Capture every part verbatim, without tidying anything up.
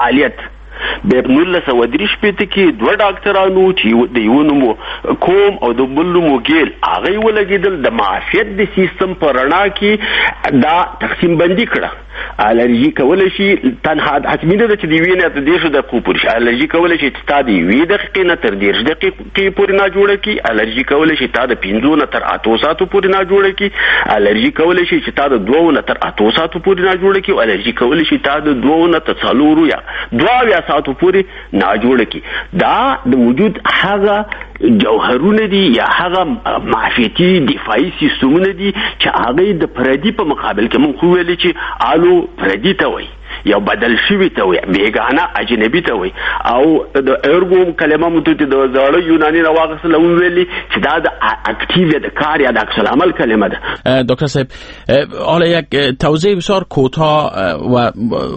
فعالیت په نولس سوه درې شپېته کې دوه ډاکټرانو چې د یو نوم کوم او د بل نوم ګیل هغه ولګېدل د معافیت د سیستم په رڼا کې دا تقسیم بندي کړه. الرجی کولای شي تنها حتمی ده چې دی وینې ته دیشو د کو پورش الرجی کولای شي تا دی وی دقیقې نه تر دیرش دقیقې پورې نه جوړه کی. الرجی کولای شي تا د پنځو نه تر اتو ساعتو پورې نه جوړه کی. الرجی کولای شي چې تا د دوه نه تر اتو ساعتو پورې نه جوړه کی. الرجی کولای شي تا د دوه نه تر څلورو یا دوه یا ساعتو پورې نه جوړه کی. دا د وجود هغه جوهرونه دي یا هغه معافیتي دفاعي سیستمونه دي چې هغه د پردي په مقابل کې مونږ ویل چې آلو پردي ته وایي یا بدل شوی ته وایي بیگانه اجنبي ته وایي او د ارګو کلمه مو ته د زړه یوناني راوغسل او ویلي چې دا د اکټیو د کار یا د عکس العمل کلمه ده. دکتر صاحب حالا یک توضیح بسیار کوتاه و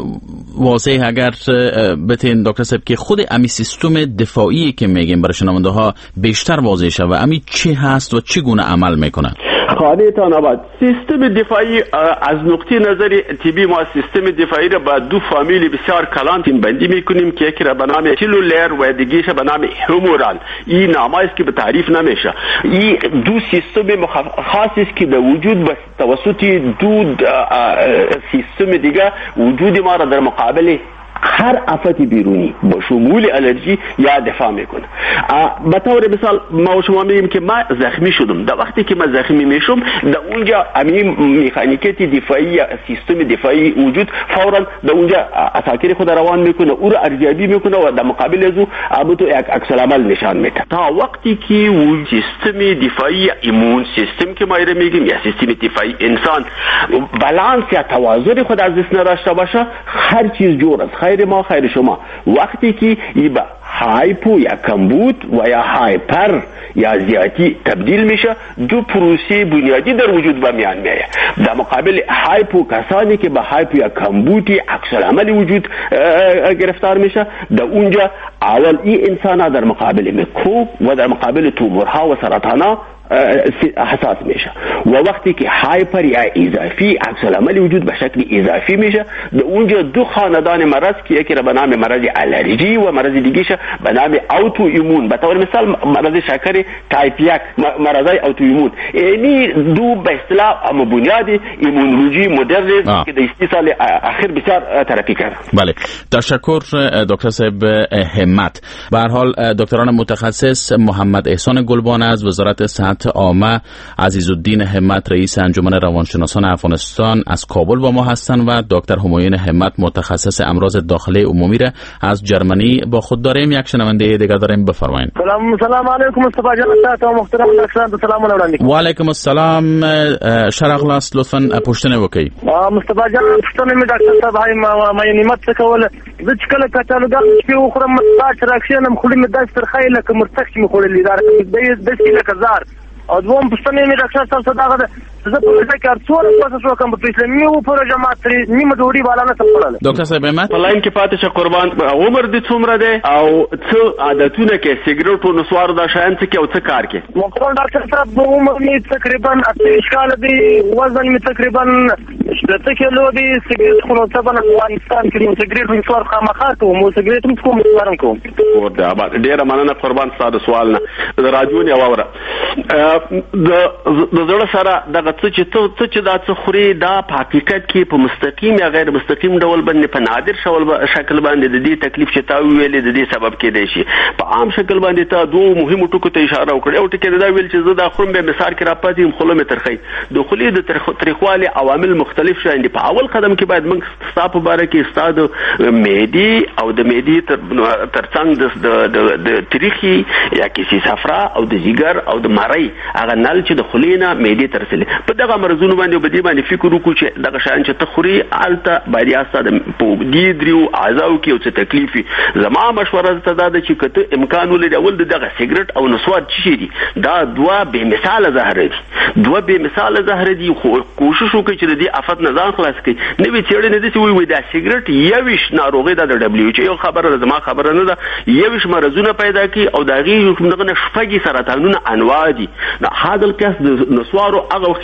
واضح اگر بتین دکتر صاحب که خود امی سیستم دفاعی که میگیم برای شنونده ها بیشتر واضح شه و امی چی هست و چگونه عمل میکنه؟ خانه‌تان آباد. سیستم دفاعی از نقطه نظر طبی ما سیستم دفاعی را با دو فامیل بسیار کلان بندی میکنیم که یکی را به نام سلولر و دیگیش به نام هومورال. این نام است که به تعریف نمیشه. این دو سیستم خاص است که در وجود به توسط دو سیستم دیگه وجود ما را در مقابل هر آفت بیرونی با شمول الرژی یا دفاع میکنه. به طور مثال ما شما میگیم که ما زخمی شدم، در وقتی که من زخمی میشم در اونجا همین مکانیکیت دفاعی یا سیستم دفاعی وجود فورا در اونجا اساکر خود روان میکنه، او رو ارزیابی میکنه و در مقابل از او ابتو یک عکس العمل نشان میده. تا وقتی که اون سیستم دفاعی ایمون سیستم که ما میگیم یا سیستم دفاعی انسان بالانس یا توازن خود از دست نداشته باشه، هر چیز جور است، خیر ما خیر شما. وقتی که ای با هایپو یا کمبود و یا هایپر یا زیادی تبدیل میشه، دو پروسه بنیادی در وجود به میان میاد. در مقابل هایپو کسانی که به هایپو یا کمبودی عکس العمل وجود گرفتار میشه، در اونجا اول این انسان ها در مقابل میکروب و در مقابل تومورها و سرطانا حساس میشه. و وقتی که هایپر یا اضافی عکس العمل وجود به شکل اضافی میشه، در اونجا دو خاندان مرض که یکی را به نام مرض الرژی و مرض دیگه‌ش به نام اوتو ایمون، به طور مثال مرض شکر تایپ یک، مرضای اوتو ایمون، یعنی دو به اصطلاح اما بنیاد ایمونولوژی مدرن که در سی سال اخیر بسیار ترقی کرد. بله، تشکر دکتر صاحب همت. به هر حال دکتران متخصص محمد احسان گلبان از وزارت صحت عامه، عزیزالدین همت رئیس انجمن روانشناسان افغانستان از کابل با ما هستند و دکتر همایون همت متخصص امراض داخلی عمومی را از جرمنی با خود داریم. یک شنونده دیگر داریم، بفرمایید. سلام سلام علیکم مصطفی جان، تاسو محترم دکتران سلام وړاندې. و علیکم السلام. شرغلاس لطفا پوښتنه وکړئ. مصطفی جان پوښتنه مې ډاکټر صاحب هاي ما نعمت څه کوله د چکله کتلو دا چې وخرم مستاچ راکشنم خوري مې داس تر خیله کوم مرتخ چې مې خورلې دار د د سینه کزار او دوم پوښتنه مې ډاکټر صاحب صداغه زه په دې کې ارڅور پاسه شو کوم په اسلامي او پر جماعت نیمه دوړي بالا نه سپړل. ډاکټر صاحب همت لاین کې پاتې شه قربان عمر دې څومره ده او څه عادتونه کې سیګریټ او نسوار دا شایان څه کې او څه کار کې؟ مخکې ډاکټر صاحب عمر مې تقریبا اته کال دی، وزن مې تقریبا شپږ کیلو دی. سیګریټ خو نو څه باندې افغانستان کې نو سیګریټ نسوار خامخا کوم مو سیګریټ هم کوم ورن کوم. ورته ابا ډیره مننه قربان ستاسو سوال نه راجون یا وره د زړه سره دغه څه چې ته چې دا څه خوري دا په حقیقت کې په مستقیم یا غیر مستقیم ډول باندې په نادر شکل باندې د دې تکلیف چې تا ویلې د دې سبب کېدای شي. په عام شکل باندې ته دوه مهمو ټکو ته اشاره وکړې او ټکي دا ویل چې زه دا خورم به مثال کې راپاتې خلو مې ترخی د خلې د تاریخوالي عوامل مختلف شاندي. په اول قدم کې باید موږ ستاسو په اړه کې استاد معدي او د معدي ترڅنګ د د تاریخي یا کیسي صفرا او د جګر او د مړی هغه نل چې د خلینا معدي ترسل په دغه مرزونو باندې بدی باندې فکر وکړو چې دغه شان چې تخوري الته باندې استاد په دې دریو اعضاء کې او څه تکلیفي. زما مشوره ته دا ده چې کته امکان ولري اول دغه سیګریټ او نسوار چي دي دا دوا به مثال زهر دي، دوا به مثال زهر دي. خو کوشش وکړئ چې د دې افت نه ځان خلاص کړئ. نوې چیرې نه دي چې وي وي دا سیګریټ یوش ناروغي د دبليو ایچ او خبره زما خبره نه ده، یوش مرزونه پیدا کی او دغه کومه شپږی سرطانونه انواع دي. دا حادل کس د نسوارو هغه وخت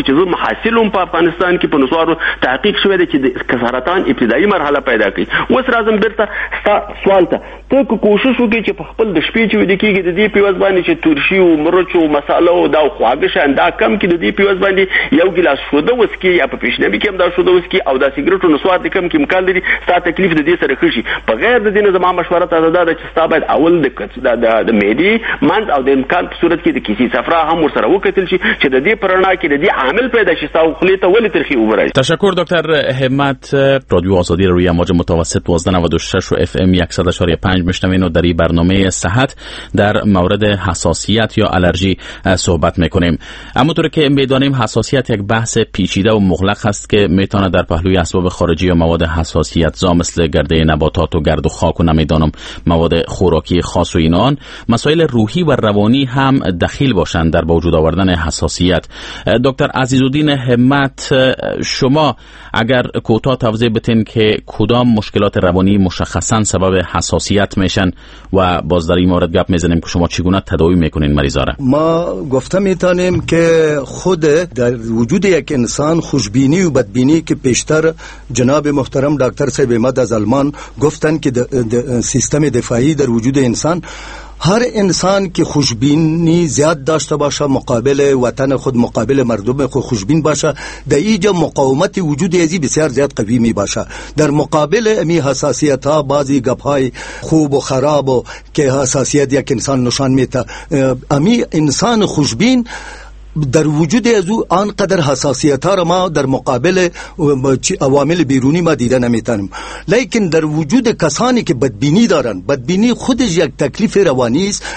چې زه محصلم په افغانستان کې په نسوارو تحقیق شوی دی چې د سرطان ابتدایي مرحله پیدا کوي. اوس راځم بیرته ستا سوال ته. ته که کوشش وکړې چې په خپل د شپې چې ویده کېږي د دې پیوز باندې چې ترشي او مرچ او مساله او دا خواږه شیان دا کم کړي، د دې پیوز باندې یو ګیلاس شوده وڅکي یا په پیشنبي کې هم دا شوده وڅکي او دا سیګریټو نسوار د کم کیمیکال لري، ستا تکلیف د دې سره ښه شي. په غیر د دې نه زما مشوره ته دا ده چې ستا باید اول د د معدې منځ او د امکان په صورت کې د کیسې صفرا هم ورسره وکتل شي چې د دې پرنا کې د دې عامل پیدا شي ستا خولې ته ولې ترخی وبرای. تشکر دکتر همت. رادیو آزادی رو روی امواج متوسط دوازده نود و شش و اف ام صد و چهار و پنج میشنوین و در این برنامه صحت در مورد حساسیت یا آلرژی صحبت میکنیم. همونطور که میدانیم حساسیت یک بحث پیچیده و مغلق است که میتونه در پهلوی اسباب خارجی یا مواد حساسیت زا مثل گرده نباتات و گرد و خاک و نمیدانم مواد خوراکی خاص و اینان مسائل روحی و روانی هم دخیل باشند در به وجود آوردن حساسیت. دکتر عزیزالدین همت، شما اگر کوتاه توضیح بدین که کدام مشکلات روانی مشخصا سبب حساسیت میشن و باز در این مورد گپ میزنیم که شما چگونه تداوی میکنین مریضا را. ما گفته میتونیم که خود در وجود یک انسان خوشبینی و بدبینی که پیشتر جناب محترم دکتر صاحب احمد از آلمان گفتن که سیستم دفاعی در وجود انسان، هر انسان که خوشبینی زیاد داشته باشه مقابل وطن خود مقابل مردم خود خوشبین باشه در اینجا مقاومت وجود ازی بسیار زیاد قوی می باشه. در مقابل امی حساسیت ها بعضی گپ های خوب و خراب و که حساسیت یک انسان نشان میده، امی انسان خوشبین در وجود از او آنقدر حساسیت ها را ما در مقابل عوامل بیرونی ما دیده نمیتونیم. لیکن در وجود کسانی که بدبینی دارن، بدبینی خودش یک تکلیف روانی است،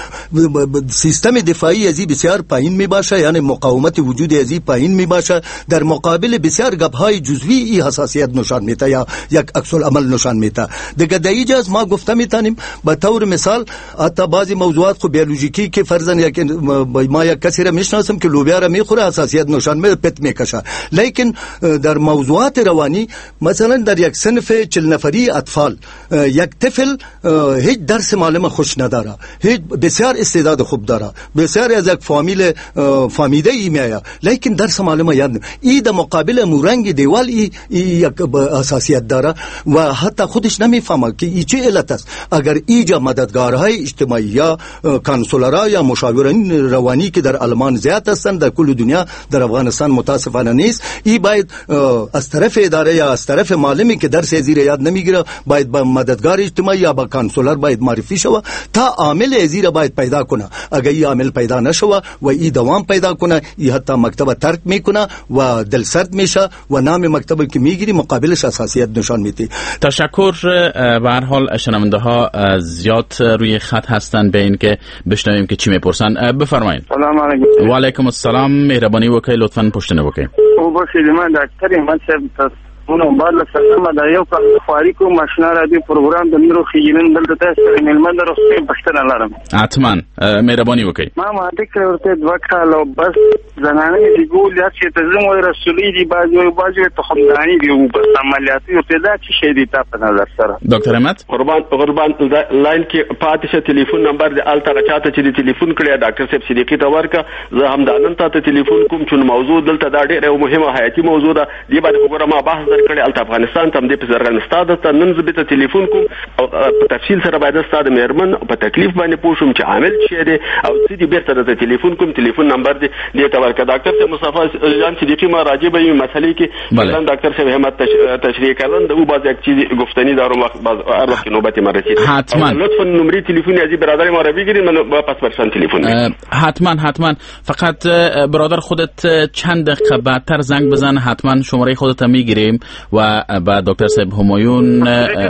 سیستم دفاعی ازی بسیار پایین می باشه، یعنی مقاومت وجود ازی پایین می باشه، در مقابل بسیار گپ های جزوی ای حساسیت نشان میده یا یک عکس العمل نشان میده. دیگه در اینجا از ما گفته میتونیم به طور مثال حتی بعضی موضوعات خو بیولوژیکی که فرضاً یک ما یک کسی را میشناسم که لوبیا را میخوره حساسیت نشان میده پت میکشه، لیکن در موضوعات روانی مثلا در یک صنف چل نفری اطفال یک طفل هیچ درس معلم خوش نداره، هیچ بسیار استعداد خوب داره، بسیار از یک فامیل فامیده ای میایه، لیکن درس معلم یاد نه. ای در مقابل مورنگ دیوال ای, ای یک حساسیت داره و حتی خودش نمیفهمه که ای چه علت است. اگر ایجا مددگارهای اجتماعی یا کانسولرها یا مشاورین روانی که در آلمان زیاد هستند در کل دنیا، در افغانستان متاسفانه نیست، ای باید از طرف اداره یا از طرف معلمی که درس زیر یاد نمیگیره باید با مددگار اجتماعی یا با کانسولر باید معرفی شوه تا عامل زیر باید پیدا کنه. اگر این عامل پیدا نشوه و این دوام پیدا کنه، این حتی مکتب ترک میکنه و دل سرد میشه و نام مکتب که میگیری مقابلش حساسیت نشان میده. تشکر. به هر حال شنونده ها زیاد روی خط هستن به این که بشنویم که چی میپرسن. بفرمایید. سلام علیکم. و علیکم السلام. مهربانی وکړئ لطفا پوښتنه وکړئ. او بخیر من ډاکټر احمد صاحب اونم بالا سلام دا یو په خواري کو ماشنا را دی پروګرام د نورو خېجنن دلته تاسو ملمن درسته پښتنه لرم. حتما مهربانی وکړئ. ما ما د کړورته دوه کالو بس زنانه دی ګول یا چې تزم وي رسولي دی بازو بازو ته خدای دی او په عملیاتي او ته دا چې شي دی تاسو نظر سره. ډاکټر احمد قربان قربان لاین کې پاتې ټلیفون نمبر دی الته راچاته چې دی ټلیفون کړی ډاکټر صاحب صدیقی ته ورکا زه هم د نن ته ټلیفون کوم چې موضوع دلته دا ډېره مهمه حیاتي موضوع ده دی باندې وګوره ما بحث کړی الته افغانستان ته د پزرغنستان ته نن زه به ټلیفون کوم او په تفصیل سره باید ستاسو مېرمن په تکلیف باندې پوښوم چې عامل څه دی او څه دی بیرته د ټلیفون کوم ټلیفون نمبر دی دی ته ورکا ډاکټر صاحب مصطفی جان صدیقی ما راجع به این مسئله که مثلا دکتر صاحب همت تشریح کردن او باز یک چیز گفتنی دارم وقت باز هر وقت نوبت ما رسید حتما لطفا نمره تلفنی از برادر ما را بگیرید من واپس برشان تلفن میدم. حتما حتما فقط برادر خودت چند دقیقه بعدتر زنگ بزن، حتما شماره خودت میگیریم و بعد دکتر صاحب همایون.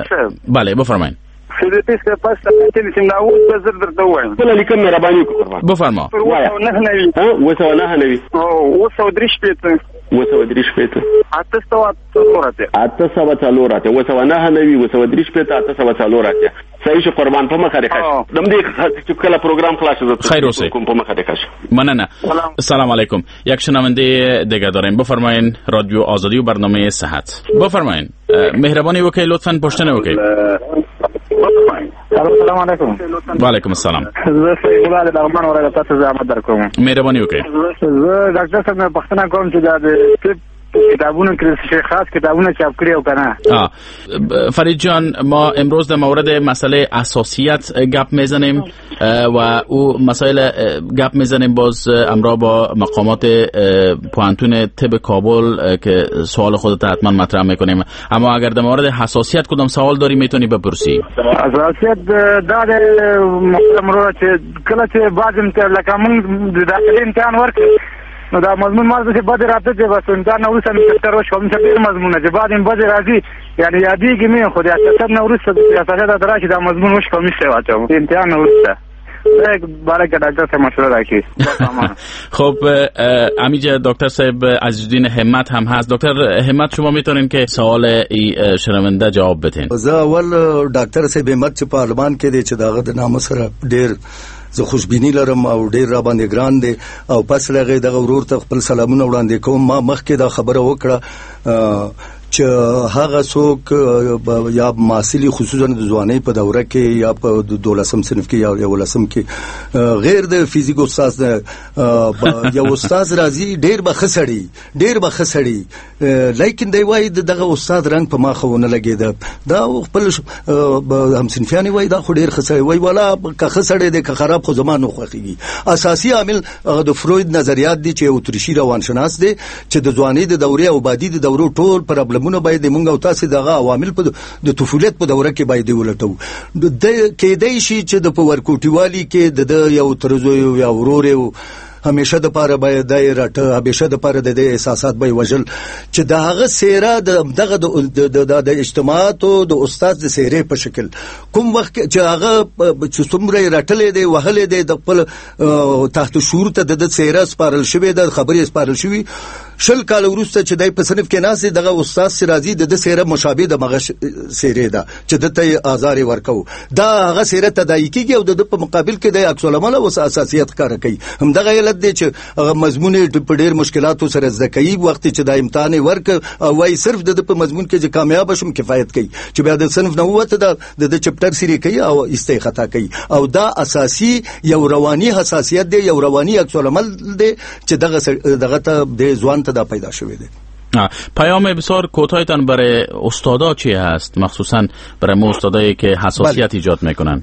بله بفرمایید. خدمتي څخه پس تلفون ناو بزر درته وایم. بل لیکم مهرباني وکړه. بفرما. نه نوي. ها وسو نه نوي. او وسو درش پېته. وسو درش پېته. اته سو څلورته. اته سو څلورته وسو نه نوي وسو درش پېته اته سو څلورته. صحیح شو قربان په مخه راکښ. دم دې چې کله پروګرام خلاص شد. خیر اوسه. کوم په مخه راکښ. مننه. سلام علیکم. یک شنونده دیگه داریم. بفرمایید رادیو آزادی و برنامه صحت. بفرمایید. مهربانی وکړئ لطفاً پوښتنه وکړئ. سلام السلام علیکم. و علیکم السلام. زه سید الله د لغمان ولایت څخه زحمت درکوم. مهرباني وکړئ. زه ډاکټر صاحب نه پوښتنه کوم چې دا د کتابونو کې خاص کتابونه چاپ کړی او کنه. فرید جان، ما امروز در مورد مسئله اساسیت گپ میزنیم و او مسائل گپ میزنیم باز امرا با مقامات پوانتون طب کابل که سوال خودت حتما مطرح میکنیم. اما اگر در مورد حساسیت کدام سوال داری میتونی بپرسی. حساسیت دا د امرو چې کله چې بعض امتحان لکه موږ د داخلي امتحان ورکړو نو دا مضمون مازه چې بده راته چې بس امتحان نو سم تر وښه کوم چې ډیر مضمون چې بعد هم بده راځي یعنی یادېږي مې خو د اساس نو ورسره د اساس درا چې دا مضمون وښه کوم څه واچو امتحان نو ورسره یک برای که دکتر صاحب مشوره راکی. خب امیجا دکتر صاحب عزیزالدین همت هم هست. دکتر همت شما میتونین که سوال ای شنونده جواب بدین. زه اول دکتر صاحب همت چې پارلمان کې دی چې داغه د نام سره ډیر زه خوشبینی لرم او ډیر را باندې ګران دی او پس لغه دغه ورور ته خپل سلامونه وړاندې کوم. ما مخکې دا خبره وکړه چې هغه څوک یا معاصلی خصوصا د ځوانۍ په دوره کې یا په دولسم صنف کې یا یولسم کې غیر د فزیک استاد یا استاد راځي ډیر به خسړي ډیر به خسړي لیکن دی وای دغه استاد رنگ په ما خو نه لګیدا دا خپل هم صنفیان وای دا خو ډیر خسړي وای ولا که خسړي د خراب خو زمانو خوخيږي. اساسي عامل د فروید نظریات دي چې اوتریشي روانشناس دي چې د ځوانۍ د دوره او بادي د دورو ټول پرابلم مونږ باید مونږ او تاسو دغه عوامل په د طفولیت په دوره کې باید ولټو. د کېدای شي چې د پورکوټیوالي کې د یو ترزو یا ورور یو همیشه د پاره باید دای راټه همیشه د پاره د احساسات به وجل چې دغه سیره دغه د اجتماعات او د استاد د سیره په شکل کوم وخت چې هغه چې څومره راټلې دی وهلې دی د خپل تحت شعور ته د سیره سپارل شوی د خبرې سپارل شوی شل کال وروسته چې دای په صنف کې ناس دغه استاد سرازي د سیره مشابه د مغه سیره ده چې د ته آزار ورکو دا هغه سیره تدای کیږي او د په مقابل کې د عکس العمل او اساسیت کار کوي. هم دغه علت دی چې مضمون په ډیر مشکلاتو سره ځکهي وخت چې د امتحان ورک او وای صرف د په مضمون کې چې کامیاب شم کفایت کوي چې بیا د صنف نه وته د چپټر سری کوي او استای خطا کوي او دا اساسي یو رواني حساسیت دی یو رواني عکس العمل دی چې دغه دغه ته د ځوان دا پیدا شوه دی. پیام بسیار کوتاهتان برای استادا چی هست مخصوصا برای مو استادایی که حساسیت ایجاد میکنن؟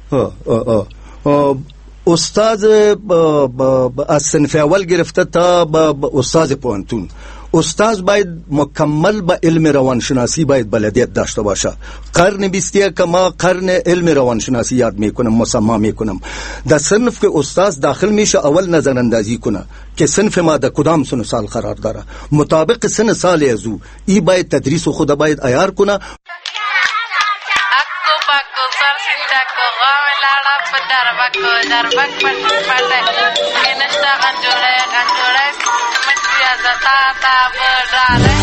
استاد از صنف اول گرفته تا استاد پوهنتون استاد باید مکمل با علم روانشناسی باید بلدیت داشته باشه. قرن بیستیه که ما قرن علم روانشناسی یاد میکنم مسما میکنم در صنف که استاد داخل میشه اول نظر اندازی کنه که صنف ما در کدام سن سال قرار داره مطابق سن سال ازو ای باید تدریس خود باید عیار کنه. Darbaco, darbaco, pata, que no está ganjole, ganjole, me tía zata, verdade.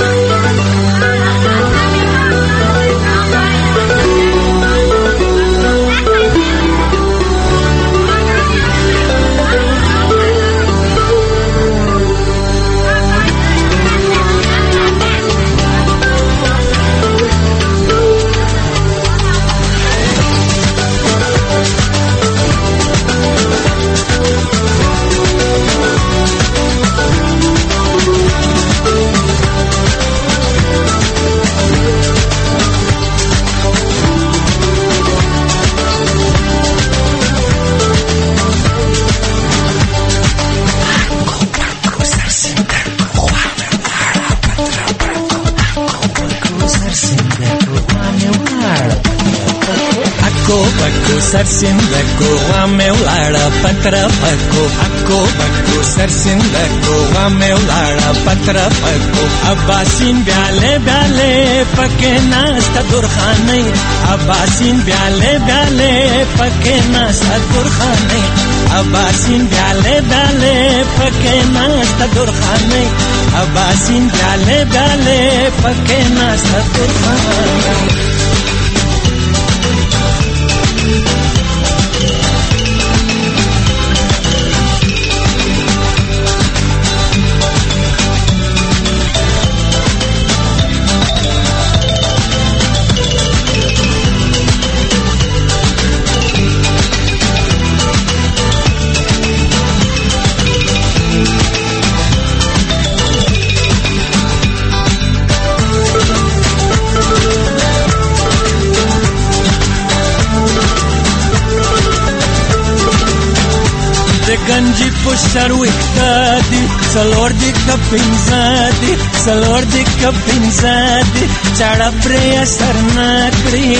Sarsindako ameu lara patra pako ako bako sarsindako ameu lara patra pako abbasin biale biale pakena sta durkhane abbasin biale biale pakena sta durkhane abbasin biale biale pakena sta durkhane abbasin biale biale pakena sta durkhane. گنجی پسر وکتادی سلور دی کپینزادی سلور دی کپینزادی چاڑا پری اثر نکڑی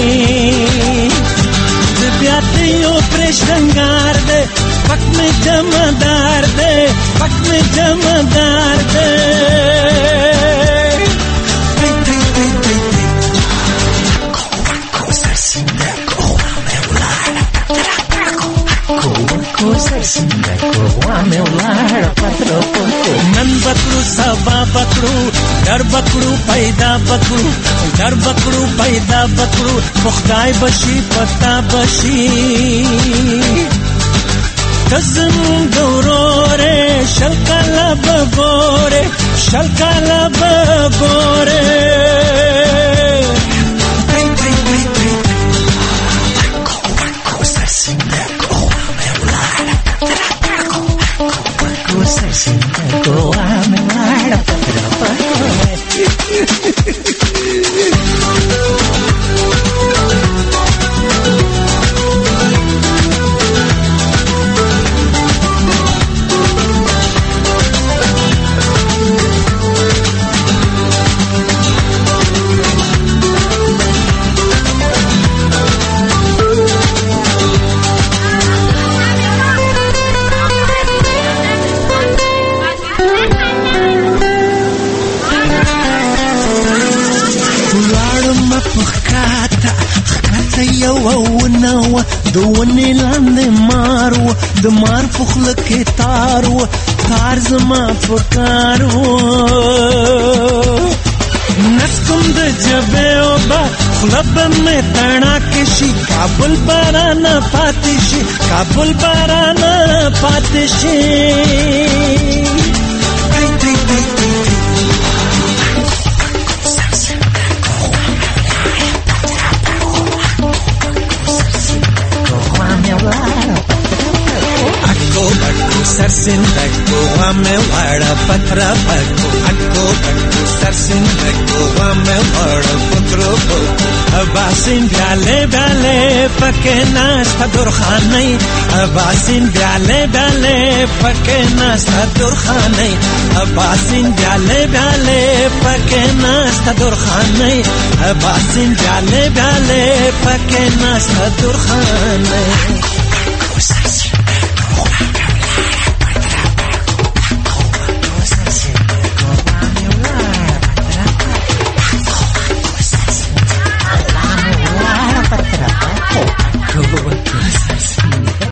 بیاتی او پرشنگار دے پک میں جمدار دے پک میں جمدار دے नन बकरू सबा बकरू डर बकरू पैदा बकरू डर बकरू पैदा बकरू पुख्ताई बशी पता बशी कज़म गौरोरे शलकाला बगोरे शलकाला बगोरे دوونی لاندې مارو د مار پخل کې تارو تار زما پکارو نسکم د جبه او با خلب میں تنا کې شي کابل باران پاتې شي کابل باران پاتې شي सरसिंदको वामे वाड़ा पत्रा पको अक्को पको सरसिंदको वामे वाड़ा पत्रो पको अबासिन ब्याले ब्याले पके नास्ता दुरखाने अबासिन ब्याले ब्याले पके नास्ता दुरखाने अबासिन ब्याले ब्याले पके नास्ता दुरखाने अबासिन ब्याले ब्याले पके नास्ता दुरखाने